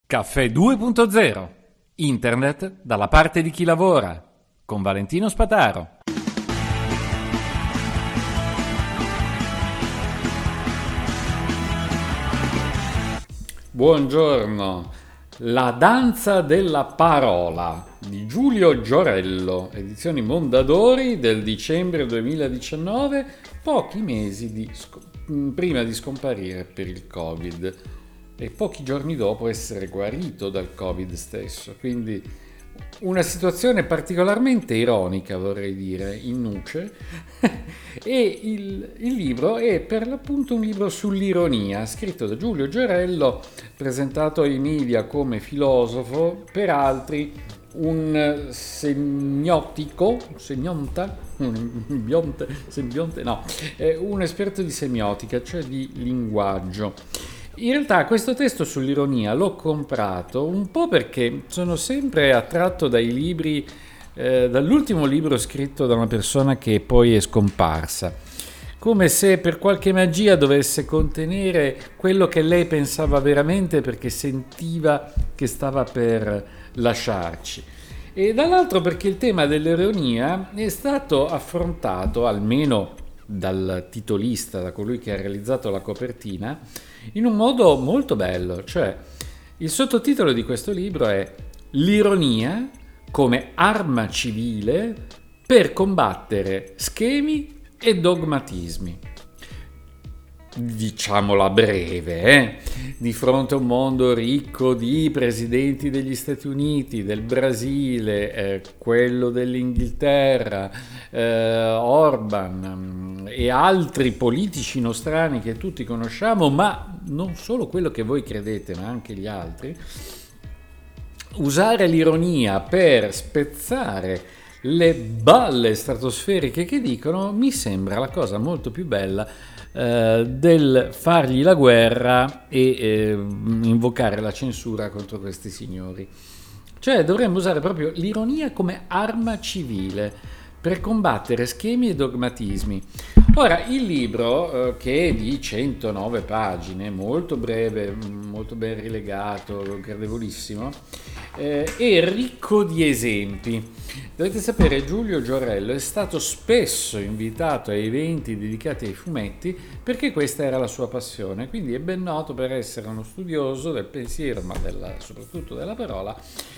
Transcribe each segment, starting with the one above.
Caffè 2.0. Internet dalla parte di chi lavora. Con Valentino Spataro. Buongiorno. La danza della parola di Giulio Giorello, edizioni Mondadori del dicembre 2019, pochi mesi prima di scomparire per il Covid e pochi giorni dopo essere guarito dal Covid stesso. Quindi una situazione particolarmente ironica, vorrei dire, in nuce. E il libro è per l'appunto un libro sull'ironia, scritto da Giulio Giorello, presentato ai media come filosofo, per altri un semiotico, un esperto di semiotica, cioè di linguaggio. In realtà questo testo sull'ironia l'ho comprato un po' perché sono sempre attratto dai libri, dall'ultimo libro scritto da una persona che poi è scomparsa, come se per qualche magia dovesse contenere quello che lei pensava veramente perché sentiva che stava per lasciarci. E dall'altro perché il tema dell'ironia è stato affrontato, almeno dal titolista, da colui che ha realizzato la copertina, in un modo molto bello. Cioè, il sottotitolo di questo libro è L'ironia come arma civile per combattere schemi e dogmatismi. Diciamola breve, di fronte a un mondo ricco di presidenti degli Stati Uniti, del Brasile, quello dell'Inghilterra, Orban e altri politici nostrani che tutti conosciamo, ma non solo quello che voi credete, ma anche gli altri, usare l'ironia per spezzare le balle stratosferiche che dicono mi sembra la cosa molto più bella del fargli la guerra e invocare la censura contro questi signori. Cioè dovremmo usare proprio l'ironia come arma civile per combattere schemi e dogmatismi. Ora, il libro, che è di 109 pagine, molto breve, molto ben rilegato, gradevolissimo, è ricco di esempi. Dovete sapere, Giulio Giorello è stato spesso invitato a eventi dedicati ai fumetti perché questa era la sua passione, quindi è ben noto per essere uno studioso del pensiero, ma soprattutto della parola,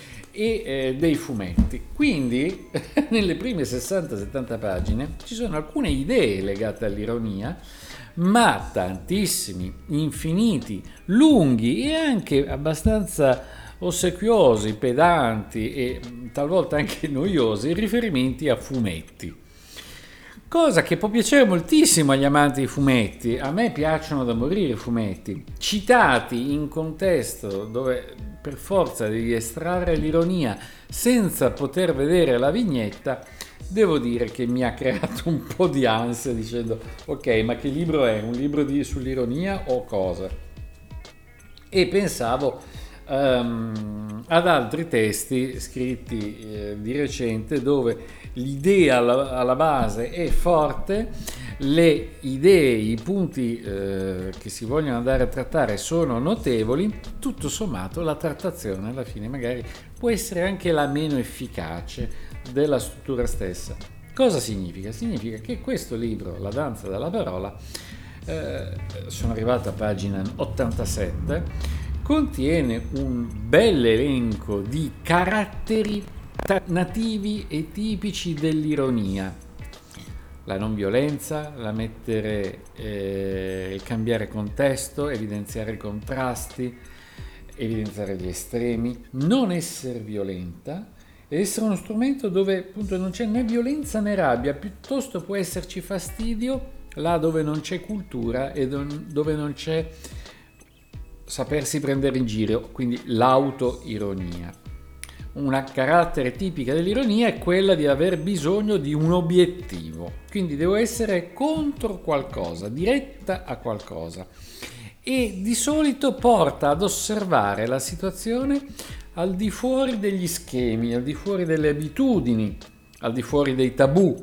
e dei fumetti. Quindi nelle prime 60-70 pagine ci sono alcune idee legate all'ironia, ma tantissimi, infiniti, lunghi e anche abbastanza ossequiosi, pedanti e talvolta anche noiosi riferimenti a fumetti. Cosa che può piacere moltissimo agli amanti di fumetti. A me piacciono da morire i fumetti, citati in contesto dove per forza devi estrarre l'ironia senza poter vedere la vignetta. Devo dire che mi ha creato un po' di ansia dicendo ok, ma che libro è? Un libro sull'ironia o cosa? E pensavo ad altri testi scritti di recente dove l'idea alla base è forte, le idee, i punti che si vogliono andare a trattare sono notevoli, tutto sommato la trattazione alla fine magari può essere anche la meno efficace della struttura stessa. Cosa significa? Significa che questo libro, La danza della parola, sono arrivato a pagina 87, contiene un bel elenco di caratteri nativi e tipici dell'ironia. La non violenza, la mettere, il cambiare contesto, evidenziare i contrasti, evidenziare gli estremi, non essere violenta ed essere uno strumento dove appunto non c'è né violenza né rabbia, piuttosto può esserci fastidio là dove non c'è cultura e dove non c'è sapersi prendere in giro, quindi l'autoironia. Una carattere tipica dell'ironia è quella di aver bisogno di un obiettivo, quindi devo essere contro qualcosa, diretta a qualcosa, e di solito porta ad osservare la situazione al di fuori degli schemi, al di fuori delle abitudini, al di fuori dei tabù,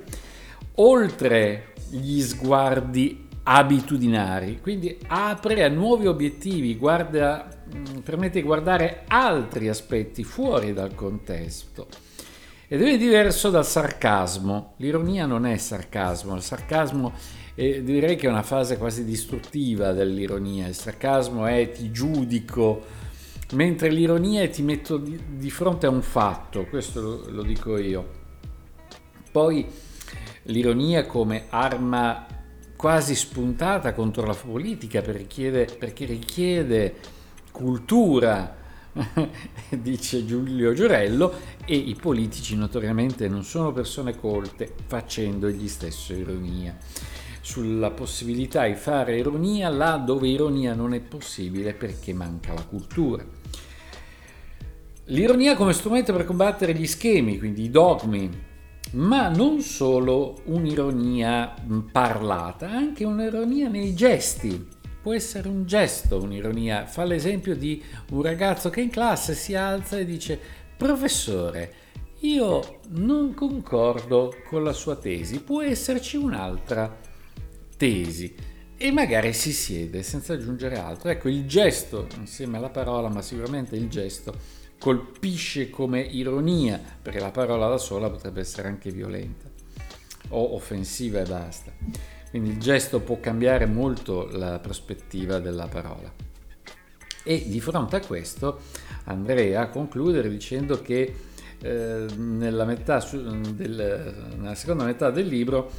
oltre gli sguardi abitudinari, quindi apre a nuovi obiettivi, guarda permette di guardare altri aspetti fuori dal contesto. Ed è diverso dal sarcasmo. L'ironia non è sarcasmo, il sarcasmo direi che è una fase quasi distruttiva dell'ironia. Il sarcasmo è ti giudico, mentre l'ironia è ti metto di fronte a un fatto, questo lo dico io. Poi l'ironia come arma quasi spuntata contro la politica perché richiede cultura, dice Giulio Giurello, e i politici notoriamente non sono persone colte, facendogli stesso ironia. Sulla possibilità di fare ironia là dove ironia non è possibile perché manca la cultura. L'ironia come strumento per combattere gli schemi, quindi i dogmi, ma non solo un'ironia parlata, anche un'ironia nei gesti. Può essere un gesto un'ironia. Fa l'esempio di un ragazzo che in classe si alza e dice: professore, io non concordo con la sua tesi, può esserci un'altra tesi, e magari si siede senza aggiungere altro. Ecco, il gesto insieme alla parola, ma sicuramente il gesto colpisce come ironia, perché la parola da sola potrebbe essere anche violenta o offensiva e basta. Quindi il gesto può cambiare molto la prospettiva della parola. E di fronte a questo andrei a concludere dicendo che nella seconda metà del libro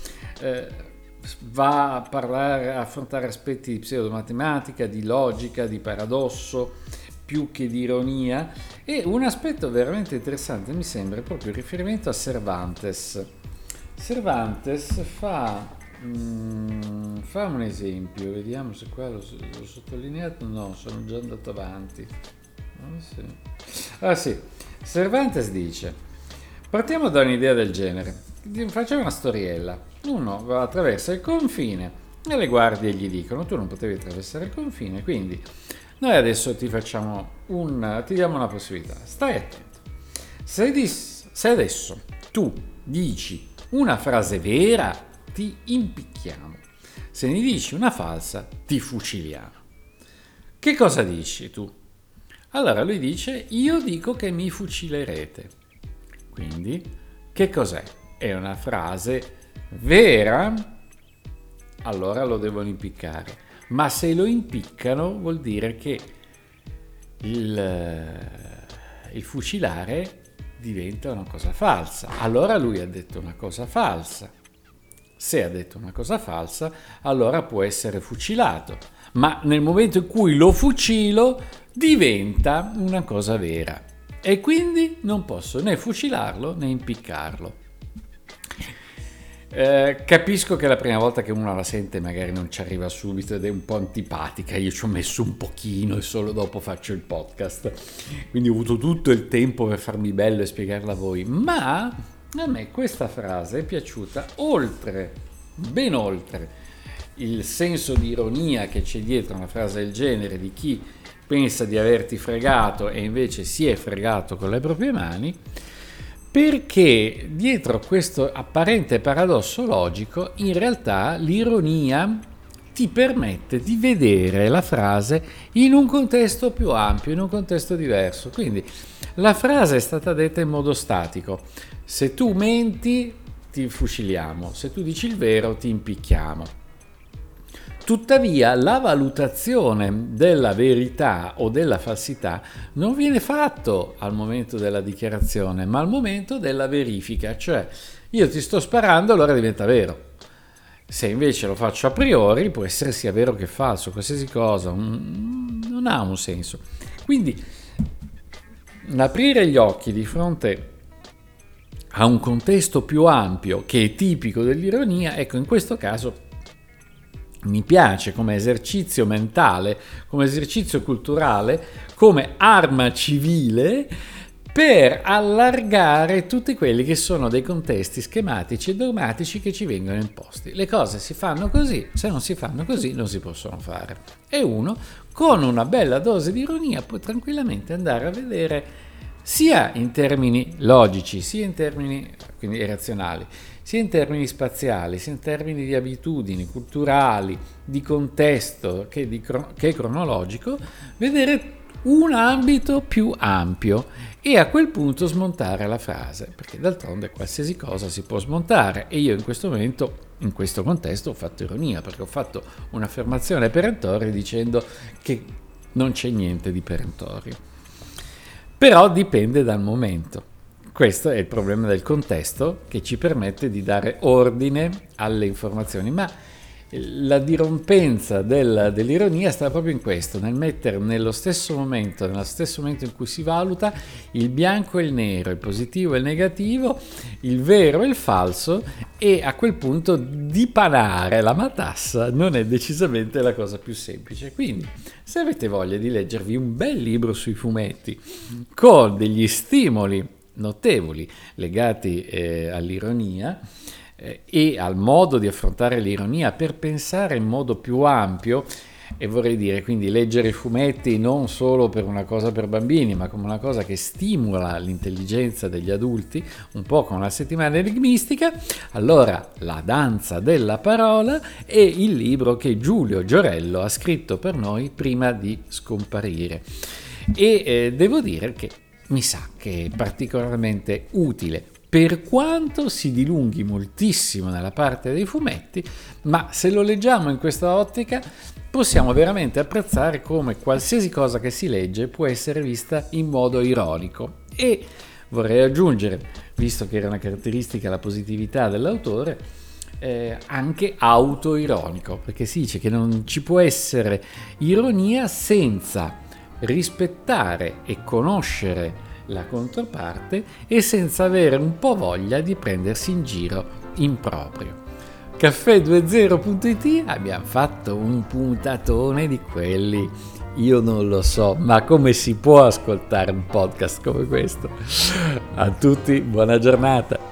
va a affrontare aspetti di pseudomatematica, di logica, di paradosso, più che di ironia, e un aspetto veramente interessante mi sembra è proprio il riferimento a Cervantes. Cervantes fa un esempio, vediamo se qua l'ho sottolineato, no, sono già andato avanti. Sì. Cervantes dice: partiamo da un'idea del genere, facciamo una storiella. Uno va attraversa il confine e le guardie gli dicono: tu non potevi attraversare il confine, quindi noi adesso ti diamo una possibilità, stai attento. Se adesso tu dici una frase vera, ti impicchiamo. Se ne dici una falsa, ti fuciliamo. Che cosa dici tu? Allora lui dice: io dico che mi fucilerete. Quindi, che cos'è? È una frase vera? Allora lo devono impiccare. Ma se lo impiccano vuol dire che il fucilare diventa una cosa falsa. Allora lui ha detto una cosa falsa. Se ha detto una cosa falsa, allora può essere fucilato. Ma nel momento in cui lo fucilo, diventa una cosa vera. E quindi non posso né fucilarlo né impiccarlo. Capisco che la prima volta che uno la sente magari non ci arriva subito ed è un po' antipatica. Io ci ho messo un pochino e solo dopo faccio il podcast, quindi ho avuto tutto il tempo per farmi bello e spiegarla a voi, ma a me questa frase è piaciuta ben oltre il senso di ironia che c'è dietro una frase del genere, di chi pensa di averti fregato e invece si è fregato con le proprie mani, perché dietro questo apparente paradosso logico in realtà l'ironia ti permette di vedere la frase in un contesto più ampio, in un contesto diverso. Quindi la frase è stata detta in modo statico: se tu menti ti fuciliamo, se tu dici il vero ti impicchiamo. Tuttavia la valutazione della verità o della falsità non viene fatto al momento della dichiarazione, ma al momento della verifica, cioè io ti sto sparando, allora diventa vero. Se invece lo faccio a priori, può essere sia vero che falso, qualsiasi cosa, non ha un senso. Quindi aprire gli occhi di fronte a un contesto più ampio che è tipico dell'ironia, ecco, in questo caso mi piace come esercizio mentale, come esercizio culturale, come arma civile per allargare tutti quelli che sono dei contesti schematici e dogmatici che ci vengono imposti. Le cose si fanno così, se non si fanno così non si possono fare. E uno, con una bella dose di ironia, può tranquillamente andare a vedere sia in termini logici, sia in termini quindi razionali, sia in termini spaziali, sia in termini di abitudini culturali, di contesto che cronologico, vedere un ambito più ampio e a quel punto smontare la frase, perché d'altronde qualsiasi cosa si può smontare, e io in questo momento, in questo contesto, ho fatto ironia, perché ho fatto un'affermazione perentoria dicendo che non c'è niente di perentorio. Però dipende dal momento. Questo è il problema del contesto, che ci permette di dare ordine alle informazioni, ma la dirompenza dell'ironia sta proprio in questo, nel mettere nello stesso momento in cui si valuta, il bianco e il nero, il positivo e il negativo, il vero e il falso, e a quel punto dipanare la matassa non è decisamente la cosa più semplice. Quindi, se avete voglia di leggervi un bel libro sui fumetti con degli stimoli notevoli legati all'ironia, e al modo di affrontare l'ironia per pensare in modo più ampio, e vorrei dire quindi leggere i fumetti non solo per una cosa per bambini, ma come una cosa che stimola l'intelligenza degli adulti, un po' come una settimana enigmistica, allora La danza della parola è il libro che Giulio Giorello ha scritto per noi prima di scomparire, e devo dire che mi sa che è particolarmente utile, per quanto si dilunghi moltissimo nella parte dei fumetti, ma se lo leggiamo in questa ottica possiamo veramente apprezzare come qualsiasi cosa che si legge può essere vista in modo ironico. E vorrei aggiungere, visto che era una caratteristica la positività dell'autore, anche autoironico, perché si dice che non ci può essere ironia senza rispettare e conoscere la controparte e senza avere un po' voglia di prendersi in giro in proprio. Caffè20.it, abbiamo fatto un puntatone di quelli, io non lo so, ma come si può ascoltare un podcast come questo? A tutti, buona giornata.